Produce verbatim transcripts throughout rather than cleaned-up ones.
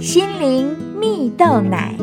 心灵蜜豆奶。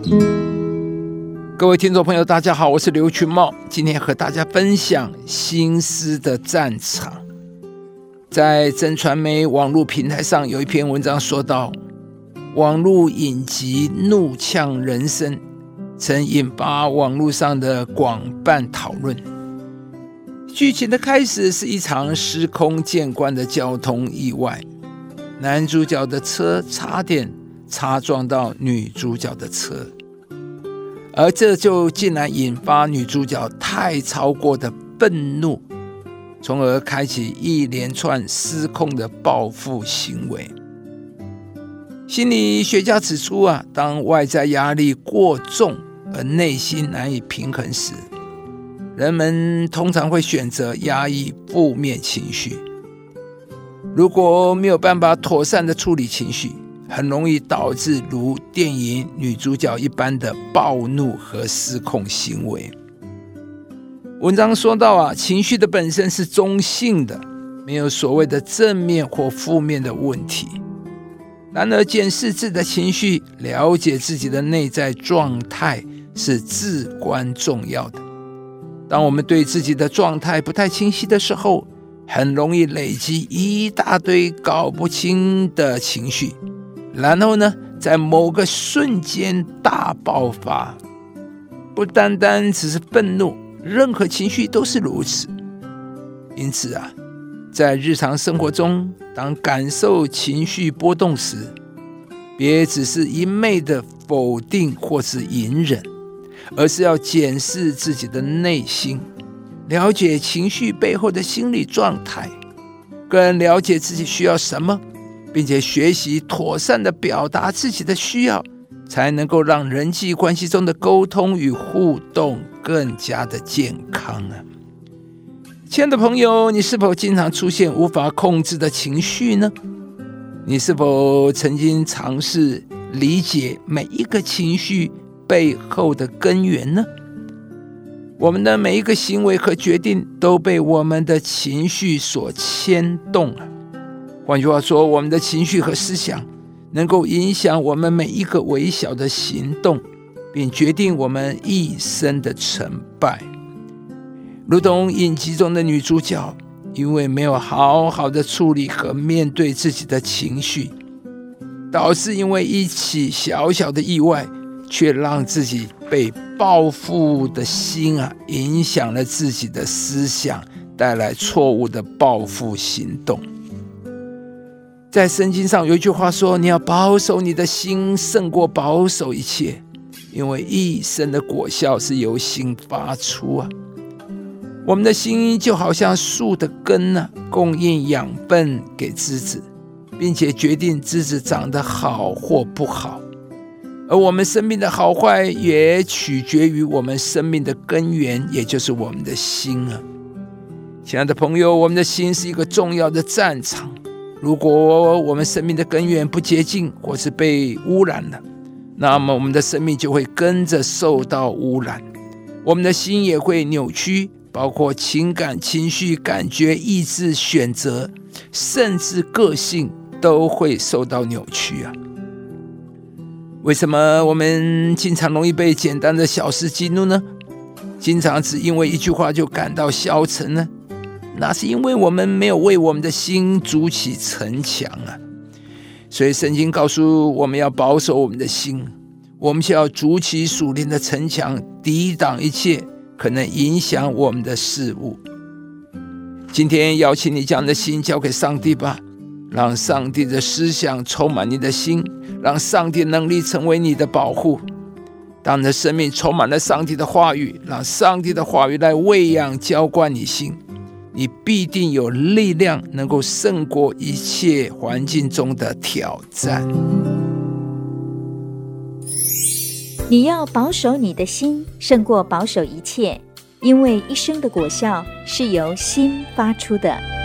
各位听众朋友大家好，我是刘群茂，今天和大家分享心思的战场。在真传媒网络平台上有一篇文章说到，网络影集《怒呛人生》曾引发网络上的广泛讨论。剧情的开始是一场司空见惯的交通意外，男主角的车差点擦撞到女主角的车，而这就竟然引发女主角太超过的愤怒，从而开启一连串失控的报复行为。心理学家指出啊，当外在压力过重而内心难以平衡时，人们通常会选择压抑负面情绪。如果没有办法妥善的处理情绪，很容易导致如电影女主角一般的暴怒和失控行为。文章说到啊，情绪的本身是中性的，没有所谓的正面或负面的问题。然而检视自己的情绪，了解自己的内在状态是至关重要的。当我们对自己的状态不太清晰的时候，很容易累积一大堆搞不清的情绪，然后呢，在某个瞬间大爆发。不单单只是愤怒，任何情绪都是如此。因此啊，在日常生活中，当感受情绪波动时，别只是一昧的否定或是隐忍，而是要检视自己的内心，了解情绪背后的心理状态，更了解自己需要什么，并且学习妥善的表达自己的需要，才能够让人际关系中的沟通与互动更加的健康啊！亲爱的朋友，你是否经常出现无法控制的情绪呢？你是否曾经尝试理解每一个情绪背后的根源呢？我们的每一个行为和决定都被我们的情绪所牵动啊。换句话说，我们的情绪和思想能够影响我们每一个微小的行动，并决定我们一生的成败。如同影集中的女主角，因为没有好好的处理和面对自己的情绪，导致因为一起小小的意外，却让自己被报复的心啊影响了自己的思想，带来错误的报复行动。在圣经上有一句话说，你要保守你的心胜过保守一切，因为一生的果效是由心发出啊。我们的心就好像树的根啊，供应养分给枝子，并且决定枝子长得好或不好。而我们生命的好坏也取决于我们生命的根源，也就是我们的心啊。亲爱的朋友，我们的心是一个重要的战场。如果我们生命的根源不洁净，或是被污染了，那么我们的生命就会跟着受到污染，我们的心也会扭曲，包括情感、情绪、感觉、意志、选择，甚至个性都会受到扭曲啊。为什么我们经常容易被简单的小事激怒呢？经常只因为一句话就感到消沉呢？那是因为我们没有为我们的心筑起城墙啊。所以圣经告诉我们要保守我们的心，我们需要筑起属灵的城墙，抵挡一切可能影响我们的事物。今天邀请你将你的心交给上帝吧，让上帝的思想充满你的心，让上帝的能力成为你的保护。当你的生命充满了上帝的话语，让上帝的话语来喂养浇灌你心，你必定有力量能够胜过一切环境中的挑战。 你要保守你的心胜过保守一切，因为一生的果效是由心发出的。